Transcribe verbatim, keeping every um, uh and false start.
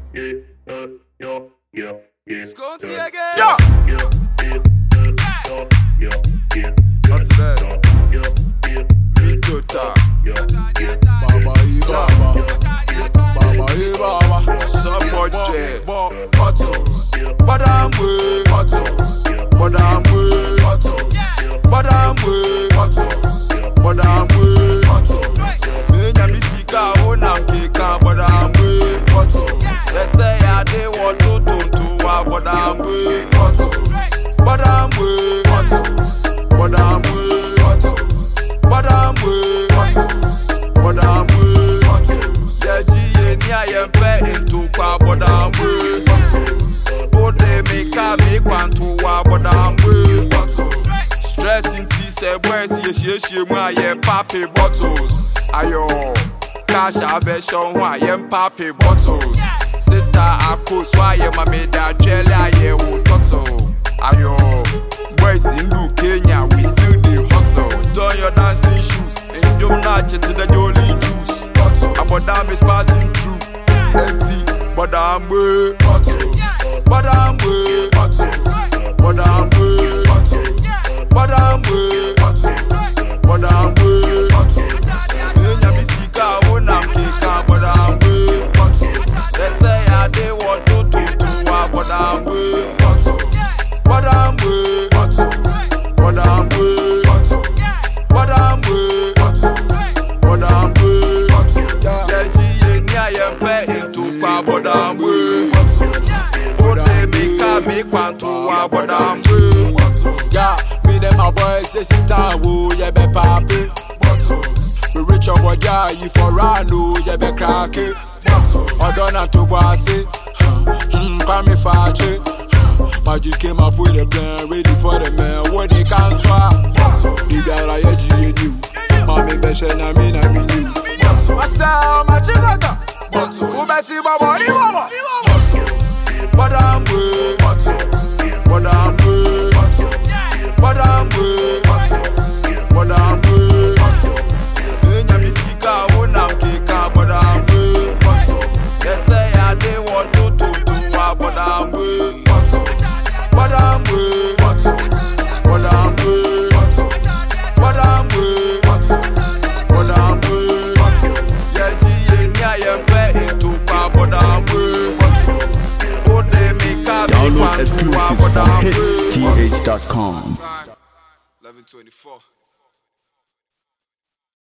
Scotty again. Yeah. What's that? Me good talk. Baba e baba. Baba e baba. So much bottles. But I'm way. Bottles. But I'm way. Bottles. But I'm way. Bottles. But I'm way. Bottles. Me na misika ona keka. But I'm way. Bottles. They say I dey want to to to. But I'm way. Bottles. But I'm way. Bottles. But I'm way. Bottles. But I'm way. Bottles. But I'm way. Bottles. Yeah, G N I am pay into kwa. But I'm way. Bottles. Oh, they make a make one to wa. But I'm way. Bottles. Stressing tea say boy see she she mu I am papi bottles. Ayo, cash have shown who I am papi bottles. Sister I coach why I am made that jelly I am toto. Ayo, boys in Lu Kenya we still the hustle. Put on your dancing shoes and don't notch it to the jolly juice. But damn is passing through. Empty, but I'm way. But I'm way. But I'm way. But I'm way. But I'm way. Enya misika ona keka. But I'm way. They say I dey want to to to. But I'm way. But I'm way. But I'm way. But I'm way. But I'm way. Yeah, G N I am pay into kwa. But I'm way. Oh, they make a make one to wa. But I'm way. Yeah, me them my boys say sit down, woo, yeah be papi. We rich your boy, yeah, you for rano, yeah be cracky. I don't know to boss it, hmm, call me fachi. Magic came up with a plan, ready for the man, what they can't swap. The guy I G N U, mommy beshe na me na me new. Masa, my chigata, who beti baba, ni baba. But I'm way, but I'm way. But I'm way, but I'm way. Enya misika ona keka, but I'm way. They say I dey want to to to, but I'm way. But I'm way, but I'm way. But I'm way, but I'm way. Yeah, G N I am pay into but I'm way. Oh, they make a big one to, but I'm way. T H dot com eleven twenty-four